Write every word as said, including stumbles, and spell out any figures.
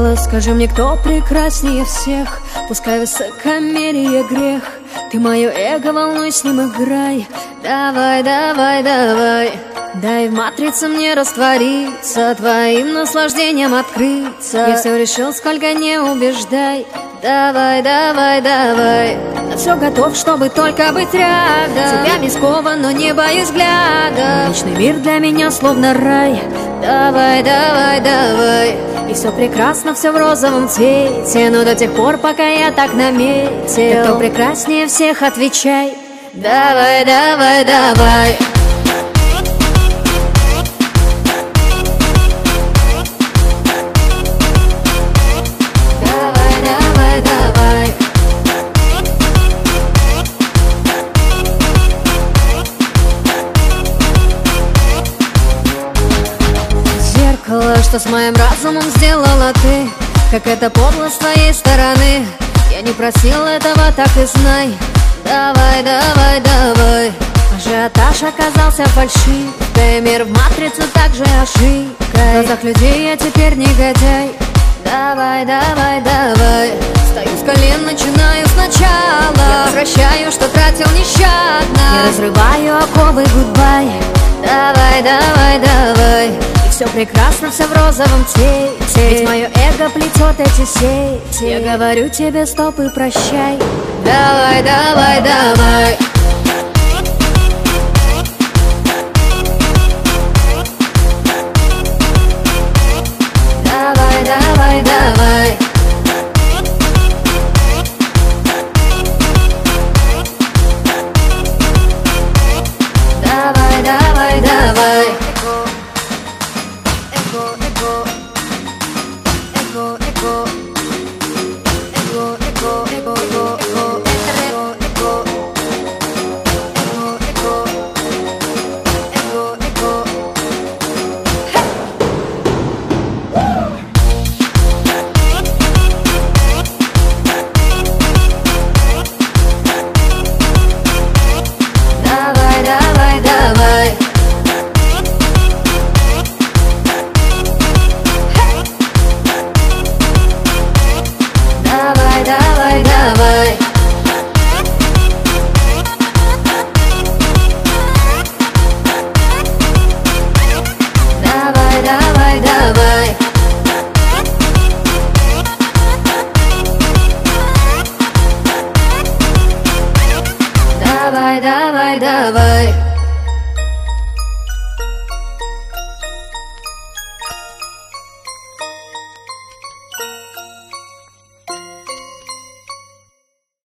зеркало, скажи мне, кто прекраснее всех? Пускай высокомерие грех. Ты мое эго, волнуй, с ним играй. Давай, давай, давай. Дай в матрице мне раствориться, твоим наслаждением открыться. Я все решил, сколько не убеждай. Давай, давай, давай. На все готов, чтобы только быть рядом. Тебя не скован, но не боюсь взгляда. Личный мир для меня словно рай. Давай, давай, давай. И все прекрасно, все в розовом цвете, но до тех пор, пока я так наметил. Кто прекраснее всех, отвечай. Давай, давай, давай. Что с моим разумом сделала ты? Как это подло с твоей стороны. Я не просил этого, так и знай. Давай, давай, давай. Ажиотаж оказался фальшивкой. Мир в матрицу также ошибкой. В глазах людей я теперь негодяй. Давай, давай, давай. Встаю с колен, начинаю сначала. Я возвращаю, что тратил нещадно. Я разрываю оковы, гудбай. Давай, давай, давай. Все прекрасно, все в розовом цвете. Ведь мое эго плетет эти сети. Я говорю тебе стоп и прощай. Давай, давай, давай. Давай, давай, давай. Давай, давай, давай. Давай, давай, давай.